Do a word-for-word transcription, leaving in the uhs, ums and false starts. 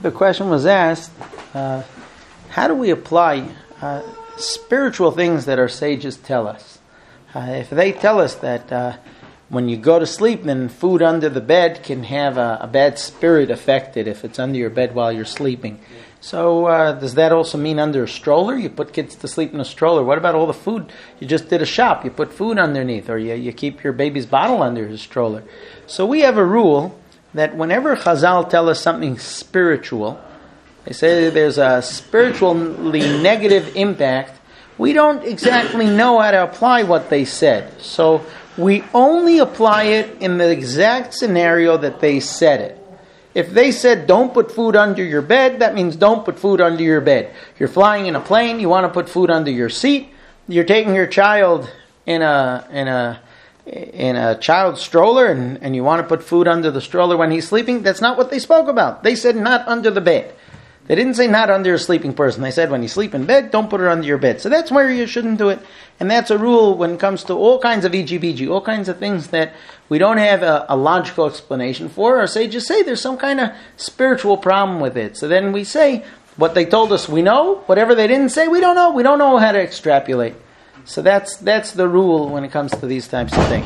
the question was asked, uh, how do we apply uh, spiritual things that our sages tell us? Uh, if they tell us that uh, when you go to sleep, then food under the bed can have a, a bad spirit affected if it's under your bed while you're sleeping. So uh, does that also mean under a stroller? You put kids to sleep in a stroller. What about all the food? You just did a shop. You put food underneath, or you, you keep your baby's bottle under his stroller. So we have a rule that whenever Chazal tell us something spiritual, they say there's a spiritually negative impact, we don't exactly know how to apply what they said. So we only apply it in the exact scenario that they said it. If they said don't put food under your bed, that means don't put food under your bed. You're flying in a plane, you want to put food under your seat. You're taking your child in a in a in a child stroller and, and you want to put food under the stroller when he's sleeping. That's not what they spoke about. They said not under the bed. They didn't say not under a sleeping person. They said when you sleep in bed, don't put it under your bed. So that's where you shouldn't do it. And that's a rule when it comes to all kinds of E G B G, all kinds of things that we don't have a, a logical explanation for. Our sages say there's some kind of spiritual problem with it. So then we say what they told us we know. Whatever they didn't say, we don't know. We don't know how to extrapolate. So that's that's the rule when it comes to these types of things.